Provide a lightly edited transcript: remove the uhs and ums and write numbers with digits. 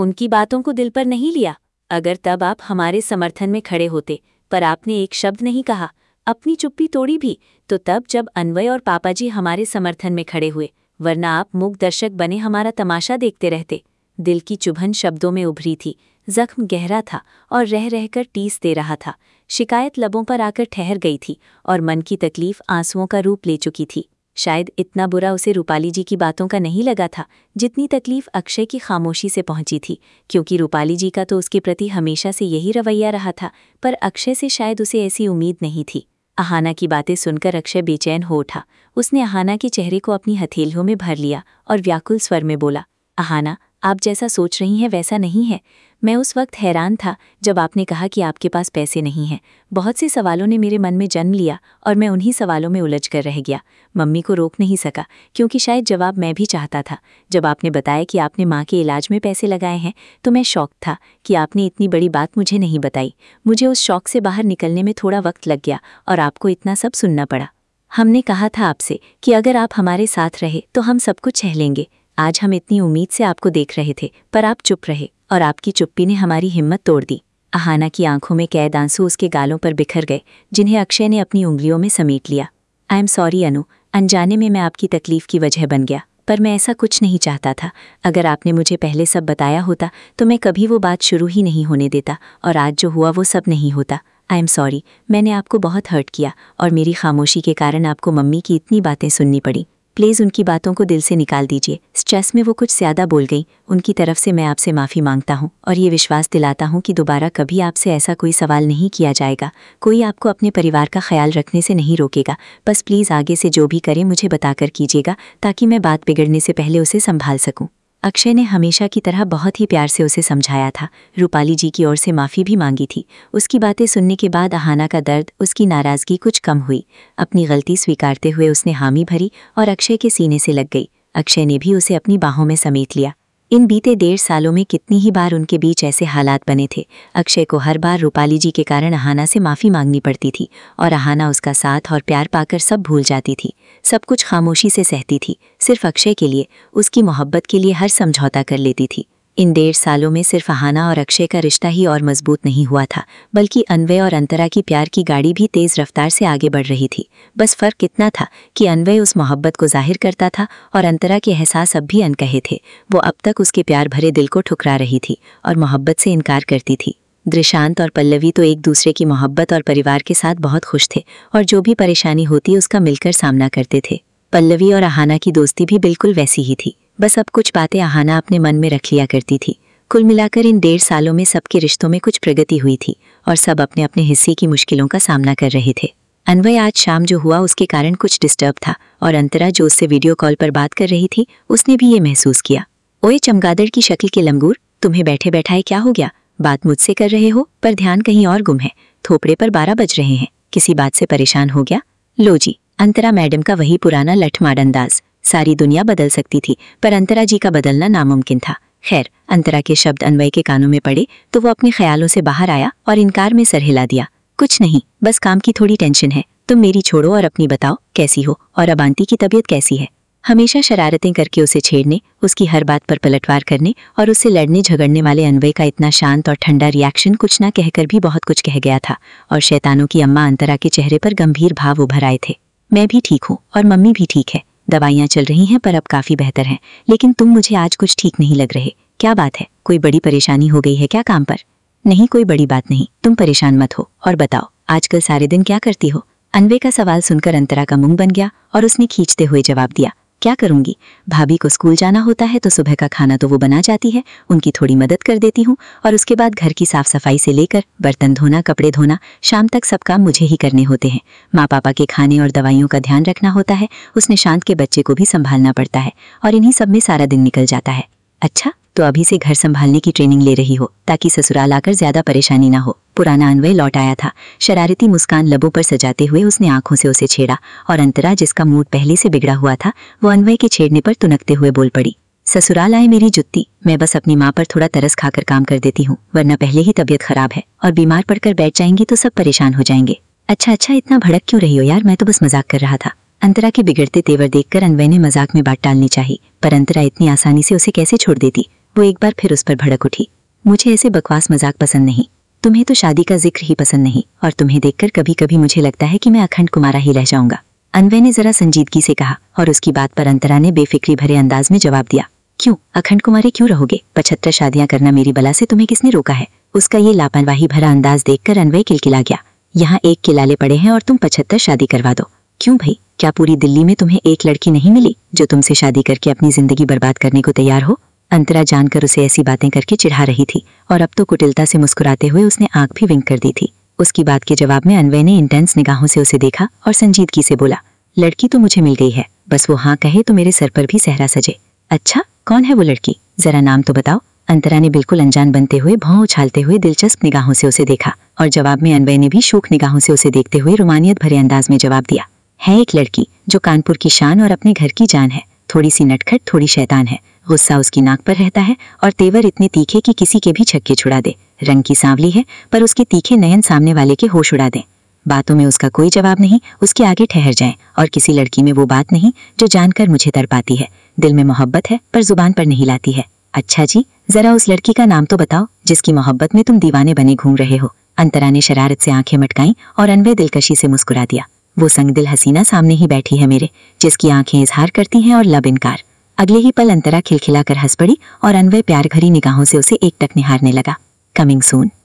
उनकी बातों को दिल पर नहीं लिया। अगर तब आप हमारे समर्थन में खड़े होते, पर आपने एक शब्द नहीं कहा, अपनी चुप्पी तोड़ी भी, तो तब जब अन्वय और पापाजी हमारे समर्थन में खड़े हुए, वरना आप मूक दर्शक बने हमारा तमाशा देखते रहते। दिल की चुभन शब्दों में उभरी थी, जख्म गहरा था और रह रहकर टीस दे रहा था। शिकायत लबों पर आकर ठहर गई थी और मन की तकलीफ आंसुओं का रूप ले चुकी थी। शायद इतना बुरा उसे रूपाली जी की बातों का नहीं लगा था जितनी तकलीफ अक्षय की खामोशी से पहुंची थी, क्योंकि रूपाली जी का तो उसके प्रति हमेशा से यही रवैया रहा था, पर अक्षय से शायद उसे ऐसी उम्मीद नहीं थी। अहाना की बातें सुनकर अक्षय बेचैन हो उठा। उसने अहाना के चेहरे को अपनी हथेलियों में भर लिया और व्याकुल स्वर में बोला, अहाना, आप जैसा सोच रही हैं वैसा नहीं है। मैं उस वक्त हैरान था जब आपने कहा कि आपके पास पैसे नहीं हैं। बहुत से सवालों ने मेरे मन में जन्म लिया और मैं उन्हीं सवालों में उलझ कर रह गया। मम्मी को रोक नहीं सका, क्योंकि शायद जवाब मैं भी चाहता था। जब आपने बताया कि आपने माँ के इलाज में पैसे लगाए हैं तो मैं शॉक था कि आपने इतनी बड़ी बात मुझे नहीं बताई। मुझे उस शॉक से बाहर निकलने में थोड़ा वक्त लग गया और आपको इतना सब सुनना पड़ा। हमने कहा था आपसे कि अगर आप हमारे साथ रहे तो हम सब कुछ सह लेंगे। आज हम इतनी उम्मीद से आपको देख रहे थे, पर आप चुप रहे और आपकी चुप्पी ने हमारी हिम्मत तोड़ दी। अहाना की आंखों में कैद आंसू उसके गालों पर बिखर गए, जिन्हें अक्षय ने अपनी उंगलियों में समेट लिया। आई एम सॉरी अनु, अनजाने में मैं आपकी तकलीफ की वजह बन गया, पर मैं ऐसा कुछ नहीं चाहता था। अगर आपने मुझे पहले सब बताया होता तो मैं कभी वो बात शुरू ही नहीं होने देता और आज जो हुआ वो सब नहीं होता। आई एम सॉरी, मैंने आपको बहुत हर्ट किया और मेरी खामोशी के कारण आपको मम्मी की इतनी बातें सुननी पड़ी। प्लीज़ उनकी बातों को दिल से निकाल दीजिए। स्ट्रेस में वो कुछ ज़्यादा बोल गई। उनकी तरफ से मैं आपसे माफ़ी मांगता हूँ और ये विश्वास दिलाता हूँ कि दोबारा कभी आपसे ऐसा कोई सवाल नहीं किया जाएगा। कोई आपको अपने परिवार का ख्याल रखने से नहीं रोकेगा। बस प्लीज़ आगे से जो भी करें मुझे बताकर कीजिएगा, ताकि मैं बात बिगड़ने से पहले उसे संभाल सकूँ। अक्षय ने हमेशा की तरह बहुत ही प्यार से उसे समझाया था। रूपाली जी की ओर से माफ़ी भी मांगी थी। उसकी बातें सुनने के बाद अहाना का दर्द, उसकी नाराज़गी कुछ कम हुई। अपनी गलती स्वीकारते हुए उसने हामी भरी और अक्षय के सीने से लग गई। अक्षय ने भी उसे अपनी बाहों में समेट लिया। इन बीते 1.5 सालों में कितनी ही बार उनके बीच ऐसे हालात बने थे। अक्षय को हर बार रूपाली जी के कारण अहाना से माफ़ी मांगनी पड़ती थी और अहाना उसका साथ और प्यार पाकर सब भूल जाती थी। सब कुछ खामोशी से सहती थी, सिर्फ अक्षय के लिए, उसकी मोहब्बत के लिए हर समझौता कर लेती थी। इन 1.5 सालों में सिर्फ अहाना और अक्षय का रिश्ता ही और मजबूत नहीं हुआ था, बल्कि अन्वय और अंतरा की प्यार की गाड़ी भी तेज़ रफ्तार से आगे बढ़ रही थी। बस फ़र्क इतना था कि अन्वय उस मोहब्बत को जाहिर करता था और अंतरा के एहसास अब भी अनकहे थे। वो अब तक उसके प्यार भरे दिल को ठुकरा रही थी और मोहब्बत से इनकार करती थी। दृशांत और पल्लवी तो एक दूसरे की मोहब्बत और परिवार के साथ बहुत खुश थे और जो भी परेशानी होती उसका मिलकर सामना करते थे। पल्लवी और अहाना की दोस्ती भी बिल्कुल वैसी ही थी। बस अब कुछ बातें अहाना अपने मन में रख लिया करती थी। कुल मिलाकर इन 1.5 सालों में सबके रिश्तों में कुछ प्रगति हुई थी और सब अपने अपने हिस्से की मुश्किलों का सामना कर रहे थे। अन्वय आज शाम जो हुआ उसके कारण कुछ डिस्टर्ब था और अंतरा जो उससे वीडियो कॉल पर बात कर रही थी उसने भी ये महसूस किया। ओए चमगादड़ की शक्ल के लंगूर, तुम्हें बैठे बैठाए क्या हो गया? बात मुझसे कर रहे हो पर ध्यान कहीं और गुम है। थोपड़े पर 12 बज रहे हैं, किसी बात से परेशान हो गया? लो जी, अंतरा मैडम का वही पुराना लठमार अंदाज। सारी दुनिया बदल सकती थी पर अंतरा जी का बदलना नामुमकिन था। खैर, अंतरा के शब्द अन्वय के कानों में पड़े तो वो अपने ख्यालों से बाहर आया और इनकार में सर हिला दिया। कुछ नहीं, बस काम की थोड़ी टेंशन है। तुम मेरी छोड़ो और अपनी बताओ, कैसी हो और अब आंटी की तबीयत कैसी है? हमेशा शरारतें करके उसे छेड़ने, उसकी हर बात पर पलटवार करने और उससे लड़ने झगड़ने वाले अन्वय का इतना शांत और ठंडा रिएक्शन कुछ ना कहकर भी बहुत कुछ कह गया था और शैतानों की अम्मा अंतरा के चेहरे पर गंभीर भाव उभर आए थे। मैं भी ठीक हूँ और मम्मी भी ठीक है। दवाइयाँ चल रही हैं पर अब काफ़ी बेहतर हैं, लेकिन तुम मुझे आज कुछ ठीक नहीं लग रहे। क्या बात है? कोई बड़ी परेशानी हो गई है क्या काम पर? नहीं, कोई बड़ी बात नहीं, तुम परेशान मत हो। और बताओ, आजकल सारे दिन क्या करती हो? अन्वय का सवाल सुनकर अंतरा का मुंह बन गया और उसने खींचते हुए जवाब दिया, क्या करूंगी? भाभी को स्कूल जाना होता है तो सुबह का खाना तो वो बना जाती है, उनकी थोड़ी मदद कर देती हूँ और उसके बाद घर की साफ सफाई से लेकर बर्तन धोना, कपड़े धोना, शाम तक सब काम मुझे ही करने होते हैं। माँ पापा के खाने और दवाइयों का ध्यान रखना होता है, उसने शांत के बच्चे को भी संभालना पड़ता है और इन्हीं सब में सारा दिन निकल जाता है। अच्छा, तो अभी से घर संभालने की ट्रेनिंग ले रही हो ताकि ससुराल आकर ज्यादा परेशानी ना हो। पुराना अन्वय लौट आया था। शरारती मुस्कान लबों पर सजाते हुए उसने आंखों से उसे छेड़ा और अंतरा, जिसका मूड पहले से बिगड़ा हुआ था, वो अन्वय के छेड़ने पर तुनकते हुए बोल पड़ी, ससुराल आए मेरी जुत्ती, मैं बस अपनी माँ पर थोड़ा तरस खाकर काम कर देती हूँ, वरना पहले ही तबीयत खराब है और बीमार पड़कर बैठ जाएंगी तो सब परेशान हो जाएंगे। अच्छा, इतना भड़क क्यों रही हो यार, मैं तो बस मजाक कर रहा था। अंतरा के बिगड़ते तेवर देखकर अन्वय ने मजाक में बात टालनी चाहिए, पर अंतरा इतनी आसानी से उसे कैसे छोड़ देती। वो एक बार फिर उस पर भड़क उठी। मुझे ऐसे बकवास मजाक पसंद नहीं। तुम्हें तो शादी का जिक्र ही पसंद नहीं, और तुम्हें देखकर कभी कभी मुझे लगता है कि मैं अखंड कुमारा ही रह जाऊंगा। अन्वय ने जरा संजीदगी से कहा, और उसकी बात पर अंतरा ने बेफिक्री भरे अंदाज में जवाब दिया, क्यों अखंड कुमारी क्यों रहोगे? 75 शादियां करना मेरी बला से तुम्हें किसने रोका है? उसका ये लापरवाही भरा अंदाज देखकर अन्वय किलकिला गया। यहाँ एक के लाले पड़े हैं और तुम 75 शादी करवा दो। क्यों भाई, क्या पूरी दिल्ली में तुम्हें एक लड़की नहीं मिली जो तुमसे शादी करके अपनी जिंदगी बर्बाद करने को तैयार हो? अंतरा जानकर उसे ऐसी बातें करके चिढ़ा रही थी, और अब तो कुटिलता से मुस्कुराते हुए उसने आंख भी विंक कर दी थी। उसकी बात के जवाब में अन्वय ने इंटेंस निगाहों से उसे देखा और संजीदगी से बोला, लड़की तो मुझे मिल गई है, बस वो हाँ कहे तो मेरे सर पर भी सहरा सजे। अच्छा, कौन है वो लड़की? जरा नाम तो बताओ। अंतरा ने बिल्कुल अनजान बनते हुए भौं उछालते हुए दिलचस्प निगाहों से उसे देखा, और जवाब में अन्वय ने भी शूख निगाहों से उसे देखते हुए रोमानियत भरे अंदाज में जवाब दिया, है एक लड़की जो कानपुर की शान और अपने घर की जान है। थोड़ी सी नटखट, थोड़ी शैतान है, गुस्सा उसकी नाक पर रहता है और तेवर इतने तीखे कि किसी के भी छक्के छुड़ा दे। रंग की सांवली है, पर उसके तीखे नयन सामने वाले के होश उड़ा दे। बातों में उसका कोई जवाब नहीं, उसके आगे ठहर जाएं, और किसी लड़की में वो बात नहीं जो जानकर मुझे तड़पाती है। दिल में मोहब्बत है पर जुबान पर नहीं लाती है। अच्छा जी, जरा उस लड़की का नाम तो बताओ जिसकी मोहब्बत में तुम दीवाने बने घूम रहे हो। अंतरा ने शरारत से आंखें मटकाईं और अन्वय दिलकशी से मुस्कुरा दिया। वो संगदिल हसीना सामने ही बैठी है मेरे, जिसकी आंखें इजहार करती हैं और लब इनकार। अगले ही पल अंतरा खिलखिलाकर हंस पड़ी और अन्वय प्यार भरी निगाहों से उसे एकटक निहारने लगा। कमिंग सून।